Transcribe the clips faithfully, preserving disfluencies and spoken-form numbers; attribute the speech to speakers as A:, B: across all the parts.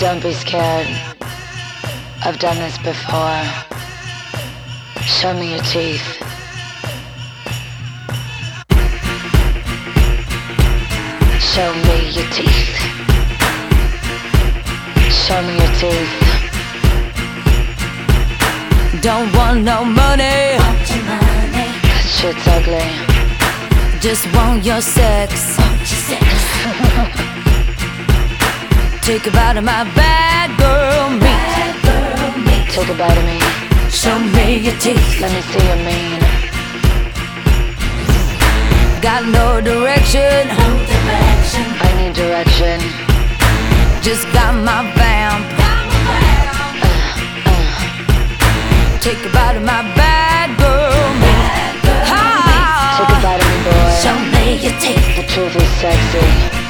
A: Don't be scared. I've done this before. Show me your teeth. Show me your teeth. Show me your teeth.
B: Don't want no money.
A: Want your money. That shit's ugly.
B: Just want your sex.
A: Want your sex.
B: Take a bite of my bad girl meat.
A: Bad girl meat. Take a bite of me.
B: Show me your teeth.
A: Let me see your mean.
B: Got no direction.
A: No direction. I need direction.
B: Just got my vamp.
A: Uh, uh.
B: Take a bite of my bad girl meat.
A: Bad girl meat. Take a bite of me, boy.
B: Show me your teeth.
A: The truth is sexy.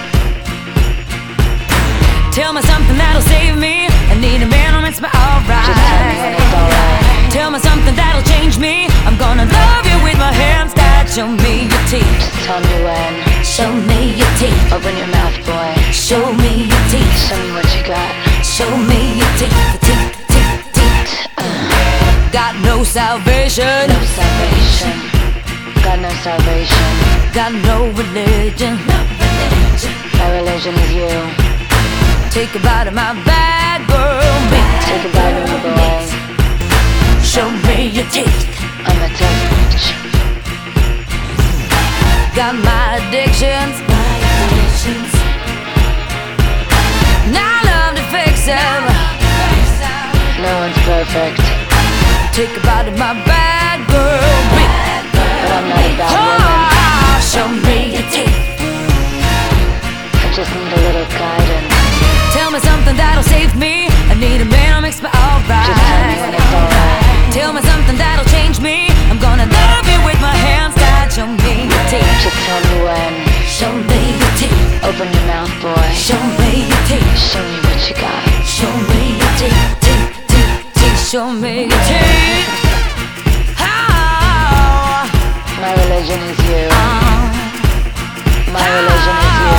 B: Tell me something that'll save me. I need a man who makes me alright.
A: Just tell me when it's alright.
B: Tell me something that'll change me. I'm gonna love you with my hands tied. Show me your teeth.
A: Just tell me when.
B: Show me your teeth.
A: Open your mouth, boy.
B: Show me your teeth.
A: Show me what you got.
B: Show me your teeth. The teeth, teeth, teeth.
A: Uh.
B: Got no salvation.
A: No salvation. Got no salvation.
B: Got no religion.
A: No religion. My religion is you.
B: Take a bite of my bad girl meat.
A: Take a bite of me, boy.
B: Show me your teeth.
A: I'm a tough bitch.
B: Got my addictions.
A: My addictions.
B: Now I love to fix them.
A: No one's perfect.
B: Take a bite of my bad girl meat.
A: But I'm not a bad woman.
B: Oh, show me your teeth.
A: I just need a little guidance.
B: Tell me something that'll save me. I need a man who makes me alright.
A: Just tell me when it's alright.
B: Tell me something that'll change me. I'm gonna love you with my hands tied. Show me your teeth.
A: Just tell me when.
B: Show me your teeth.
A: Open your mouth, boy.
B: Show me your teeth.
A: Show me what you got.
B: Show me your teeth. Teeth, teeth, teeth. Show me your teeth. Oh,
A: My religion is you.
B: oh,
A: My religion is you.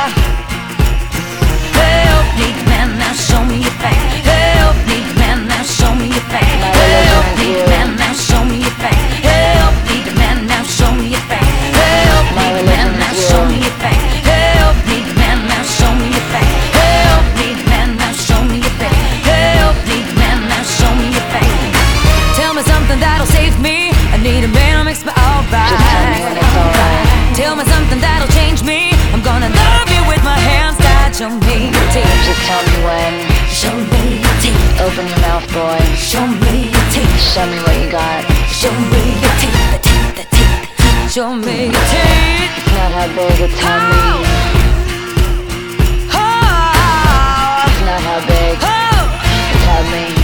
B: help me, man, now show me your face. Help me, man, now show me your face.
A: My
B: Help
A: religion is
B: me,
A: you.
B: man, now show me your face. Help me, man, now show me your face. Help
A: My
B: me, man,
A: religion
B: now
A: is
B: show
A: you.
B: me your face. Help me, man, now show me your face. Help me, man, now show me your face. Help me, man, now show me your face. Tell me something that'll save me. I need a man who makes me alright.
A: Just tell me when it's alright.
B: Tell me something that'll change me. I'm gonna love you with my hands tied. Show me your teeth.
A: Just tell me when.
B: Show me your teeth.
A: Open your mouth, boy.
B: Show me your teeth.
A: Show me what you got.
B: Show me your teeth. The teeth, the teeth. Show me your teeth.
A: It's not how big, it's how mean.
B: Oh,
A: It's not how big,
B: oh,
A: it's how mean.